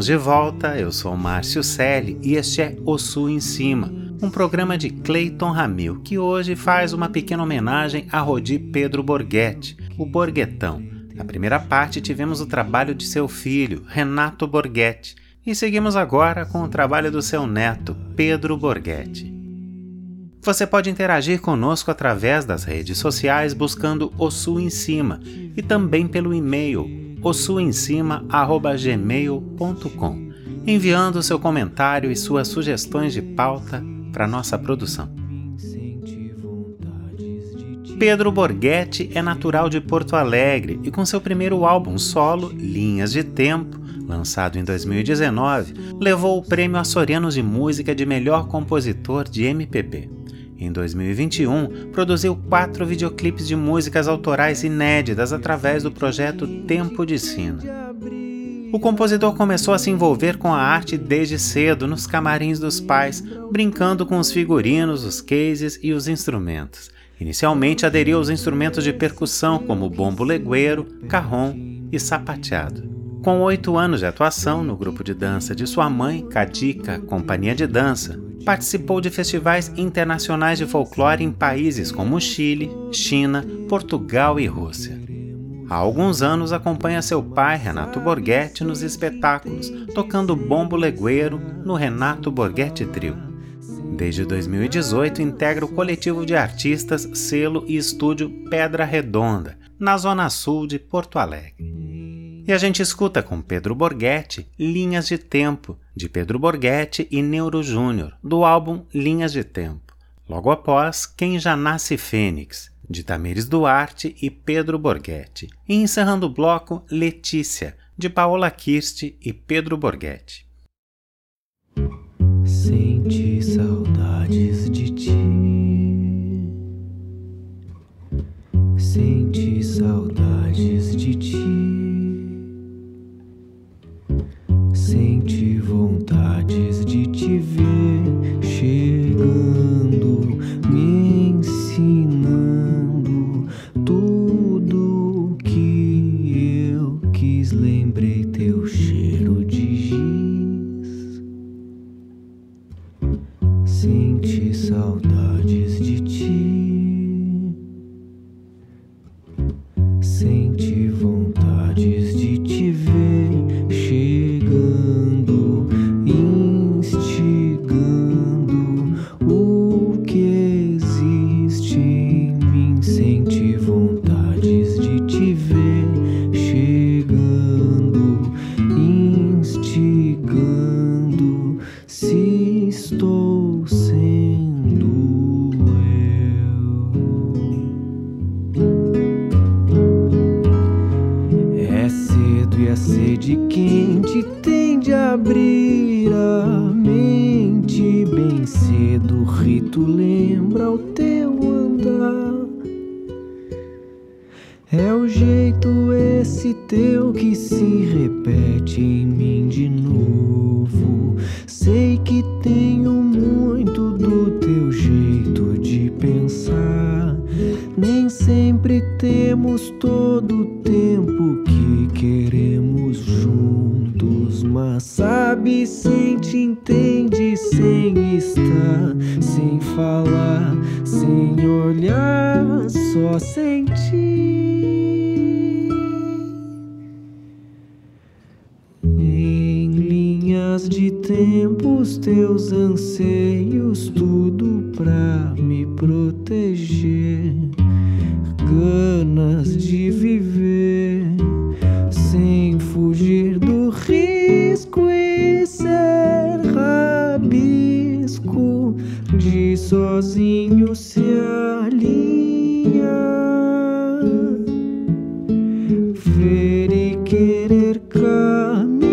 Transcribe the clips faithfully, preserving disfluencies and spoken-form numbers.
Estamos de volta, eu sou Márcio Selle e este é O Sul em Cima, um programa de Cleiton Ramil, que hoje faz uma pequena homenagem a Rodi Pedro Borghetti, o Borguetão. Na primeira parte tivemos o trabalho de seu filho, Renato Borghetti, e seguimos agora com o trabalho do seu neto, Pedro Borghetti. Você pode interagir conosco através das redes sociais buscando O Sul em Cima e também pelo e-mail o sul em cima arroba gmail ponto com, enviando seu comentário e suas sugestões de pauta para nossa produção. Pedro Borghetti é natural de Porto Alegre e com seu primeiro álbum solo, Linhas de Tempo, lançado em dois mil e dezenove, levou o prêmio Açorianos de Música de Melhor Compositor de M P B. Em dois mil e vinte e um, produziu quatro videoclipes de músicas autorais inéditas através do projeto Tempo de Sina. O compositor começou a se envolver com a arte desde cedo nos camarins dos pais, brincando com os figurinos, os cases e os instrumentos. Inicialmente aderiu aos instrumentos de percussão como bombo legueiro, cajón e sapateado. Com oito anos de atuação no grupo de dança de sua mãe, Cadica Companhia de Dança, participou de festivais internacionais de folclore em países como Chile, China, Portugal e Rússia. Há alguns anos acompanha seu pai, Renato Borghetti, nos espetáculos, tocando bombo legueiro no Renato Borghetti Trio. Desde dois mil e dezoito integra o coletivo de artistas, selo e estúdio Pedra Redonda, na zona sul de Porto Alegre. E a gente escuta com Pedro Borghetti Linhas de Tempo, de Pedro Borghetti e Neuro Júnior, do álbum Linhas de Tempo. Logo após, Quem Já Nasce Fênix, de Tamires Duarte e Pedro Borghetti. E encerrando o bloco, Letícia, de Paola Kirsti e Pedro Borghetti. Senti saudades de ti, senti saudades de ti. Senti vontades de te ver chegando, me ensinando tudo que eu quis. Lembrei teu cheiro de giz. Senti saudades de ti. Senti vontades de te ver chegando, instigando o que existe em mim. Senti vontades de te ver chegando, instigando. Se estou sendo eu, é cedo e a sede quente tende a abrir a mente. Bem cedo o rito lembra o teu andar. É o jeito esse teu que se repete em mim de novo. Sei que tenho muito do teu jeito de pensar. Nem sempre temos todo o tempo que queremos juntos, mas sabe, sente, entende sem estar, sem falar, sem olhar, só sentir. Em linhas de tempos, teus anseios, tudo pra me proteger. Ganas de viver sem fugir do risco e ser rabisco de sozinho se alinhar. Ver e querer caminhar.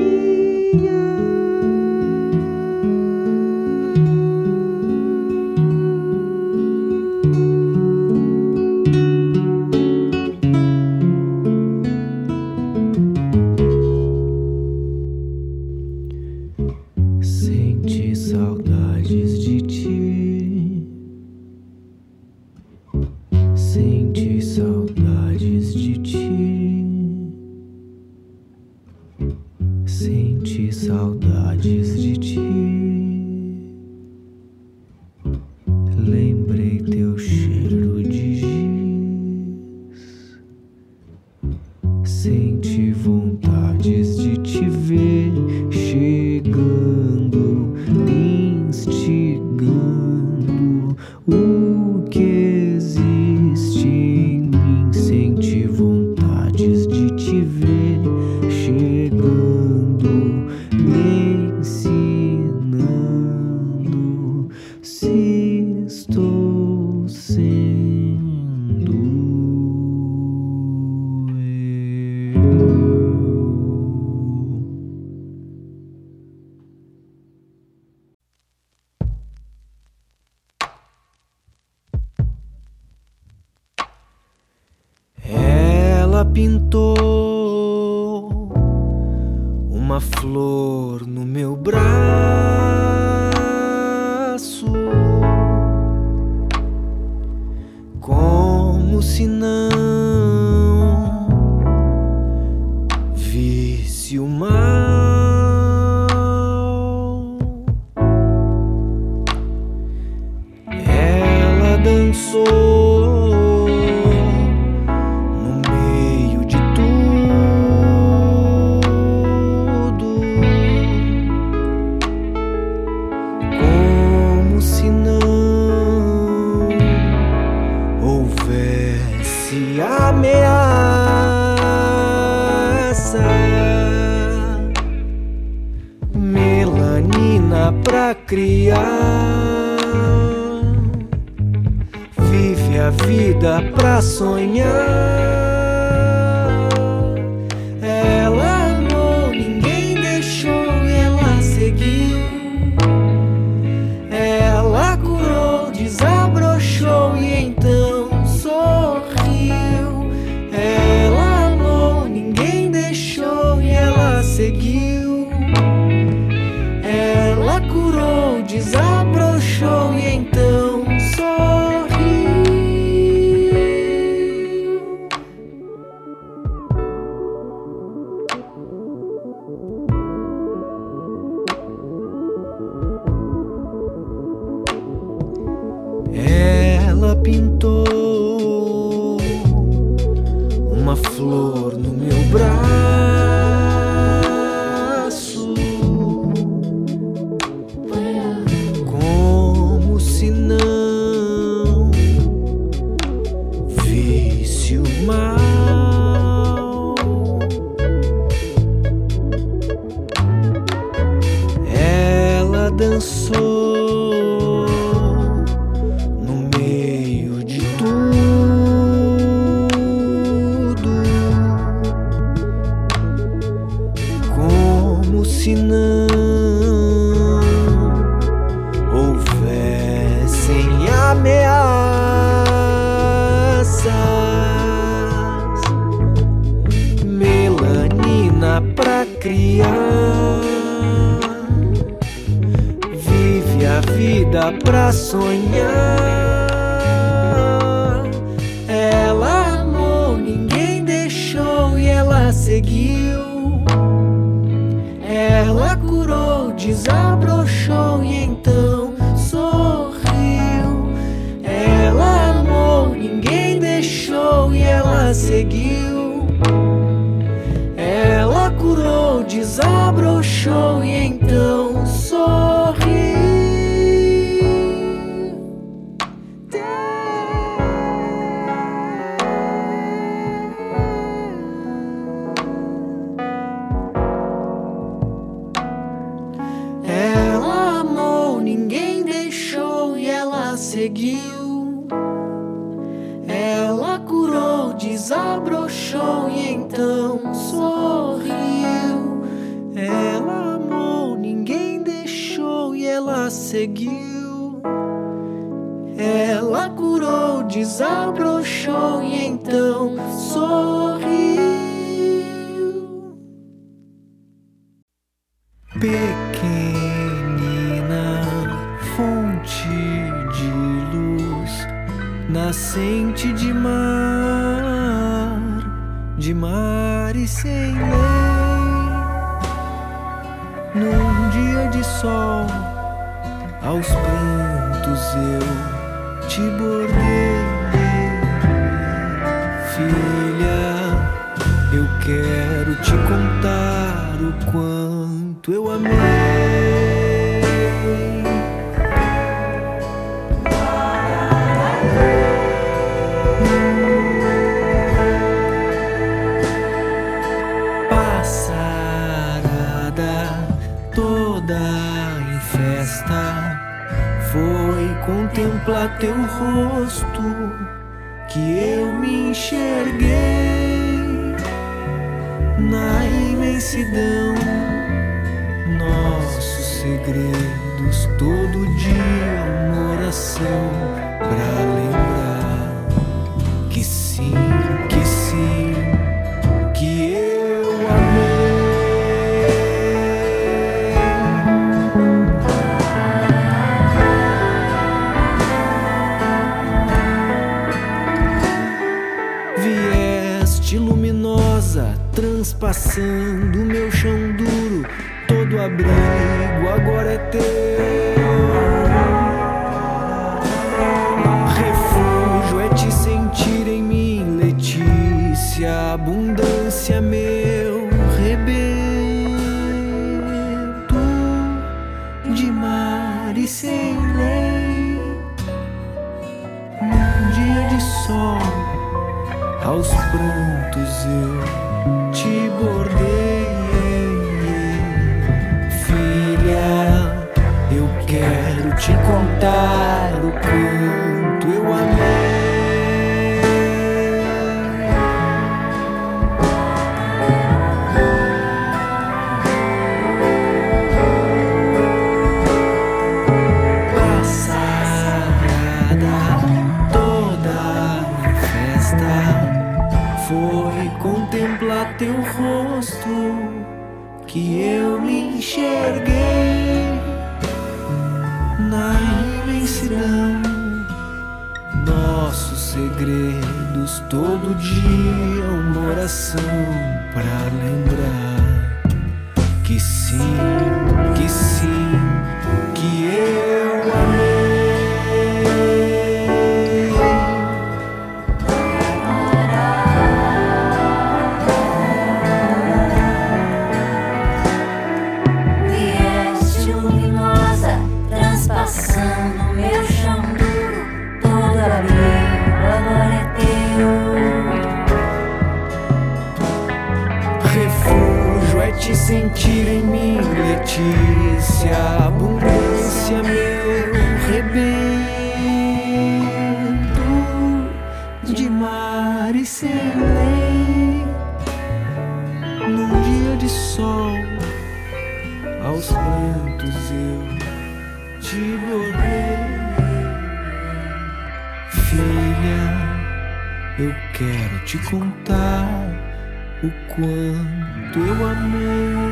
Senti saudades de ti. lembrei teu cheiro de giz. Senti vontades de te ver chegando, instigando o que existe em mim. Senti vontades de te ver chegando, me ensinando se estou sendo eu. Ela pintou uma flor no meu braço, como se não visse o mal. Ela dançou pra criar, vive a vida pra sonhar. Ela amou, ninguém deixou e ela seguiu. Ela curou, desabrochou e então sorriu. Ela amou, ninguém deixou e ela seguiu. Ela curou, desabrochou e então sorriu. Ela pintou uma flor no meu braço, como se não visse o mal. Ela dançou no meio de tudo, como se não houvessem ameaças. Melanina pra criar, vive a vida pra sonhar. Ela amou, ninguém deixou e ela seguiu. Ela curou, desabrochou e então sorriu. Ela amou, ninguém deixou e ela seguiu. Ela curou, desabrochou e então sorriu. Ela amou, ninguém deixou e ela seguiu. Ela curou, desabrochou e então sorriu. Ela amou, ninguém deixou e ela seguiu. Ela curou, desabrochou e então sorriu. Pequenina fonte de luz, nascente de mar, de mar e sem lei. Num dia de sol, aos prantos eu te bordei. Filha, eu quero te contar o quanto eu amei. Foi contemplar teu rosto que eu me enxerguei na imensidão. Nossos segredos, todo dia uma oração pra lembrar que sim, que sim, que eu amei. Luminosa, transpassando meu chão duro, todo abrigo agora é teu. Refúgio é te sentir em mim, Letícia, abundância meu rebento de mar e sem lei. Num dia de sol, aos prantos eu te bordei. Filha, eu quero te contar o quanto eu amei. Passada toda festa, foi contemplar teu rosto que eu me enxerguei na imensidão. Nossos segredos, todo dia uma oração pra lembrar que sim, que sim, que eu amei. Passando meu chão duro, todo abrigo agora é teu. Refúgio é te sentir em mim, Letícia, abundância meu rebento de mar e sem lei. Num dia de sol, aos prantos eu te bordei. Filha, eu quero te contar o quanto eu amei.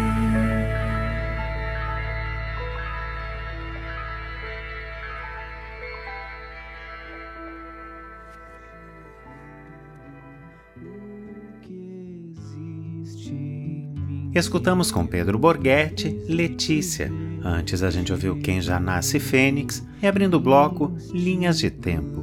Escutamos com Pedro Borghetti, Letícia. Antes a gente ouviu Quem Já Nasce Fênix e, abrindo o bloco, Linhas de Tempo.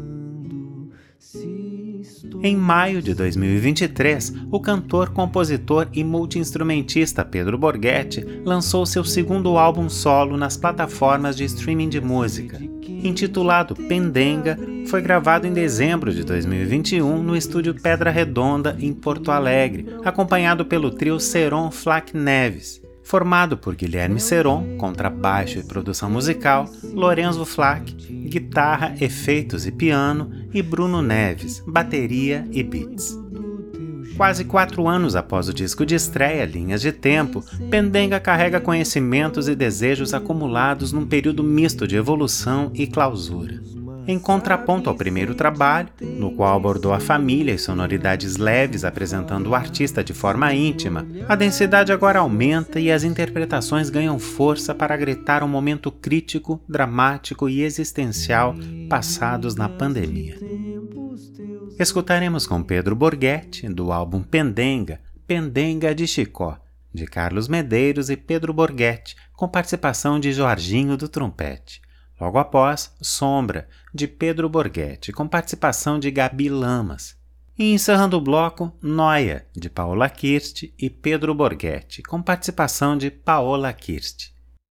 Em maio de dois mil e vinte e três, o cantor, compositor e multi-instrumentista Pedro Borghetti lançou seu segundo álbum solo nas plataformas de streaming de música. Intitulado Pendenga, foi gravado em dezembro de dois mil e vinte e um no estúdio Pedra Redonda, em Porto Alegre, acompanhado pelo trio Seron Flack Neves, formado por Guilherme Seron, contrabaixo e produção musical, Lorenzo Flack, guitarra, efeitos e piano, e Bruno Neves, bateria e beats. Quase quatro anos após o disco de estreia, Linhas de Tempo, Pendenga carrega conhecimentos e desejos acumulados num período misto de evolução e clausura. Em contraponto ao primeiro trabalho, no qual abordou a família e sonoridades leves apresentando o artista de forma íntima, a densidade agora aumenta e as interpretações ganham força para gritar um momento crítico, dramático e existencial passados na pandemia. Escutaremos com Pedro Borghetti, do álbum Pendenga, Pendenga de Chicó, de Carlos Medeiros e Pedro Borghetti, com participação de Jorginho do trompete. Logo após, Sombra, de Pedro Borghetti, com participação de Gabi Lamas. E encerrando o bloco, Noia, de Paola Kirst e Pedro Borghetti, com participação de Paola Kirst.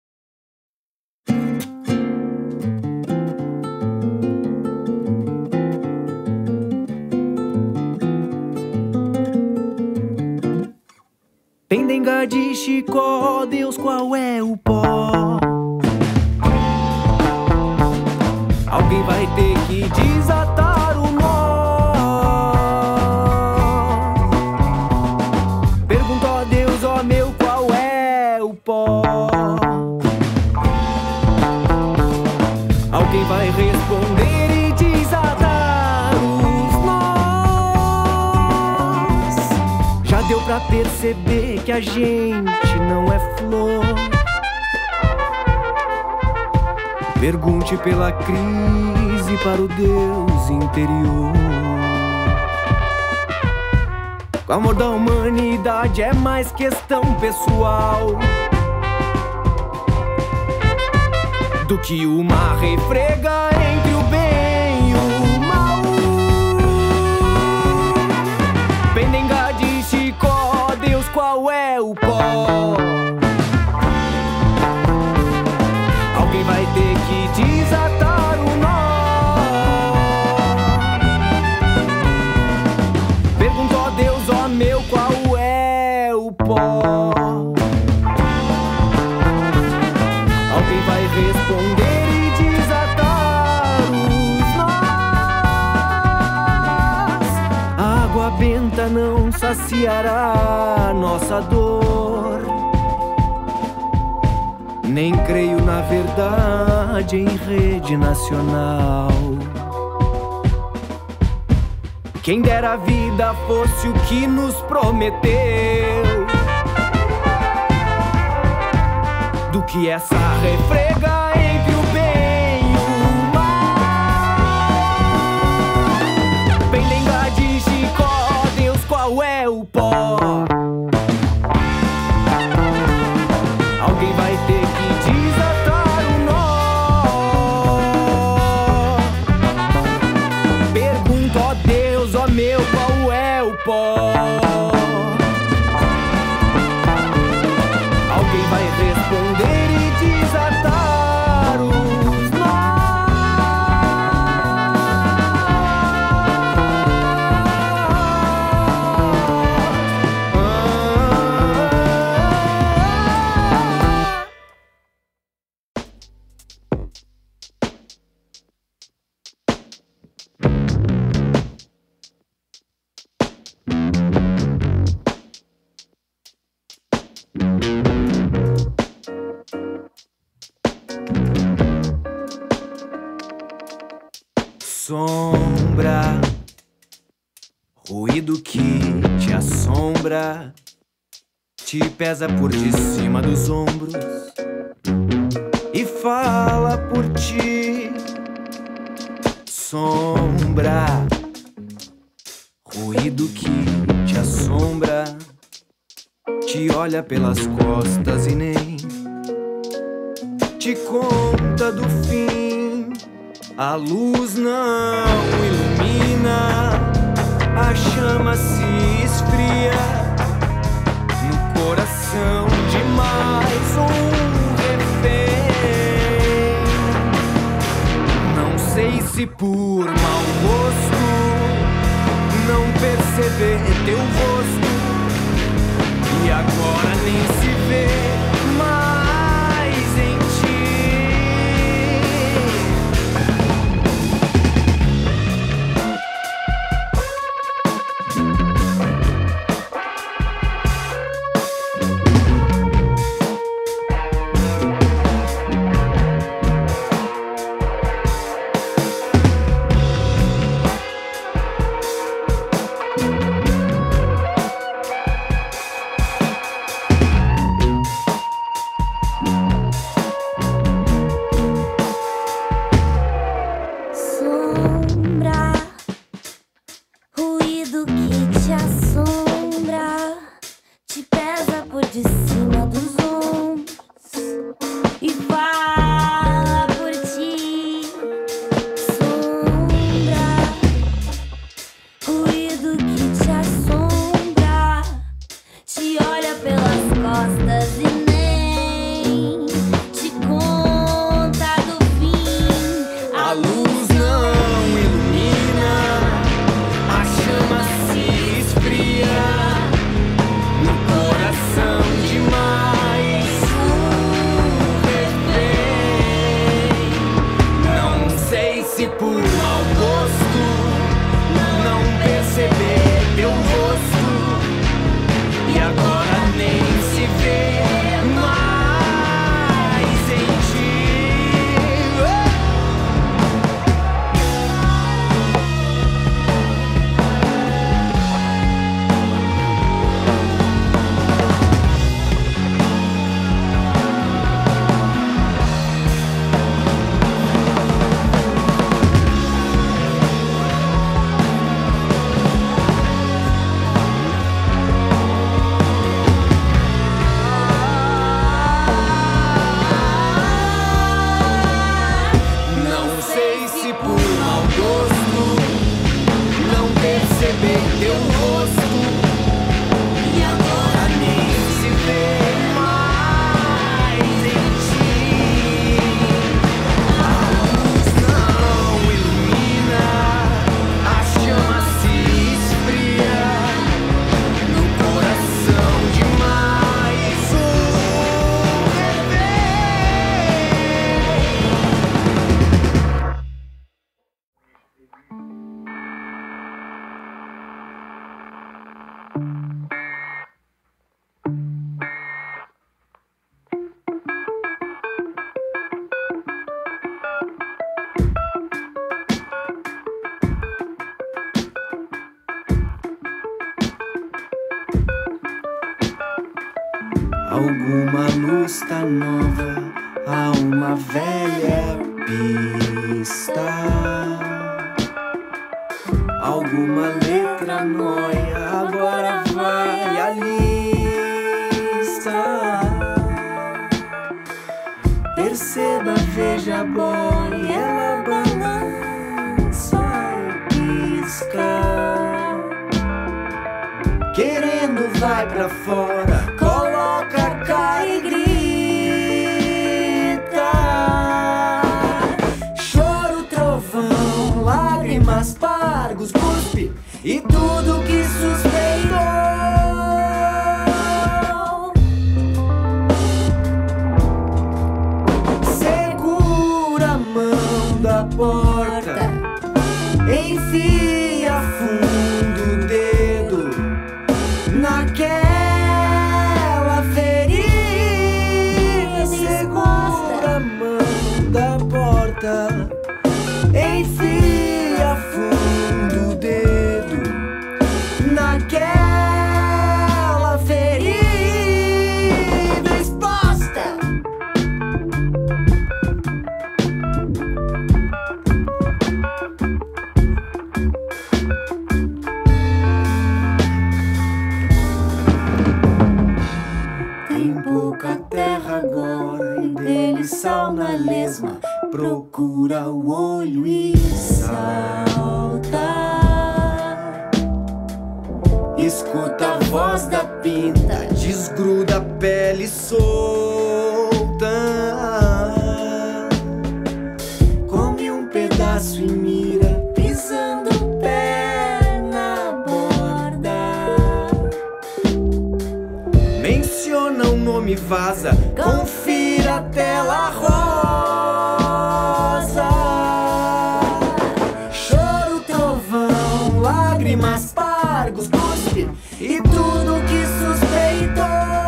Pendenga de Chicó, Deus, qual é o pó? Alguém vai ter que desatar o nó. Pergunto a Deus, ó meu, qual é o pó? Alguém vai responder e desatar os nós. Já deu pra perceber que a gente não é flor. Pergunte pela crise para o Deus interior. O amor da humanidade é mais questão pessoal do que uma refrega entre o bem e o mal. Pendenga de Chicó, Deus, qual é o pó? Alguém vai ter que desatar o nó. Pergunto a Deus, ó meu, qual é o pó? Alguém vai responder e desatar os nós. A água benta não saciará nossa dor. Nem creio na verdade em rede nacional. Quem dera a vida fosse o que nos prometeu, do que essa refrega entre o bem e o mal. Pendenga de Chicó, Deus, qual é o pó? Alguém vai ter que desatar o nó. Pergunto a Deus, ó meu, qual é o pó? Alguém vai responder e desatar os sombra, ruído que te assombra, te pesa por de cima dos ombros e fala por ti. Sombra, ruído que te assombra, te olha pelas costas e nem te conta do fim. A luz não ilumina, a chama se esfria no coração de mais um refém. Não sei se por mau gosto não perceber teu rosto, e agora nem se vê mais em ti. De cima dos ombros e fala por ti. Alguma luz tá nova a uma velha pista. Alguma letra nóia agora vai a lista. Perceba, veja, boy, ela balança e pisca. Querendo vai pra fora, coloca, cai e grita. Choro, trovão, lágrimas, pargos, cuspe e tudo que suspeitou. Segura a mão da porta, enfia fundo o dedo naquela ferida. Segura a mão da porta, enfia fundo o dedo naquela ferida exposta. Tem pouca terra agora e dele sal na lesma. Procura o olho e salta. Escuta a voz da pinta, desgruda a pele solta. Come um pedaço e mira, pisando o pé na borda. Menciona o nome, vaza, confira a tela rosa. Choro, trovão, lágrimas, pargos, cuspe e tudo que suspeitou.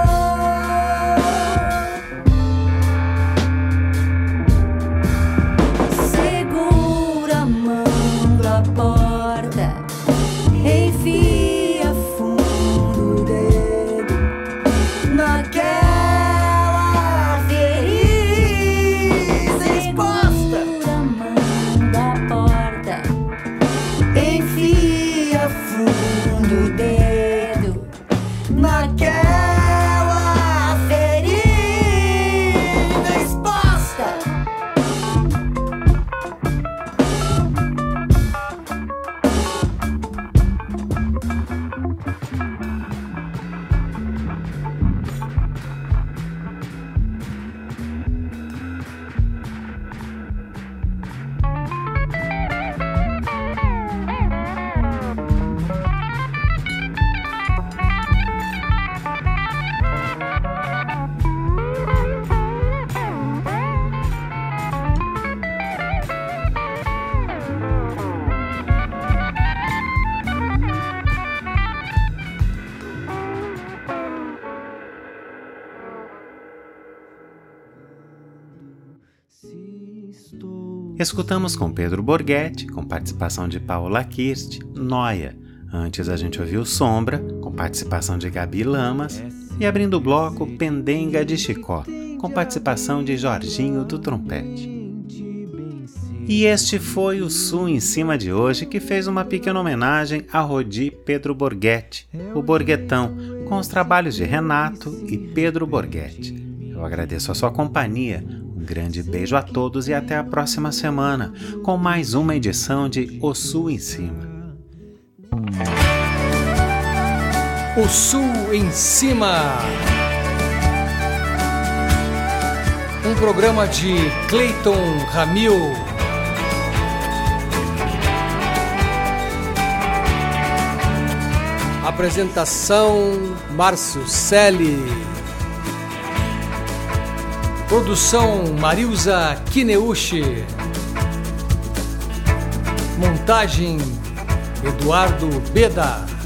Segura a mão da porta, enfia fundo o dedo naquela ferida exposta. Segura a mão da porta, enfia fundo o dedo naquela ferida exposta. Escutamos com Pedro Borghetti, com participação de Paula Kirst, Noia. Antes a gente ouviu Sombra, com participação de Gabi Lamas. E abrindo o bloco, Pendenga de Chicó, com participação de Jorginho do trompete. E este foi o Sul em Cima de hoje, que fez uma pequena homenagem a Rodi Pedro Borghetti, o Borguetão, com os trabalhos de Renato e Pedro Borghetti. Eu agradeço a sua companhia. Um grande beijo a todos e até a próxima semana com mais uma edição de O Sul em Cima. O Sul em Cima. Um programa de Cleiton Ramil. Apresentação Márcio Selle. Produção Marilza Kineuchi. Montagem Eduardo Beda.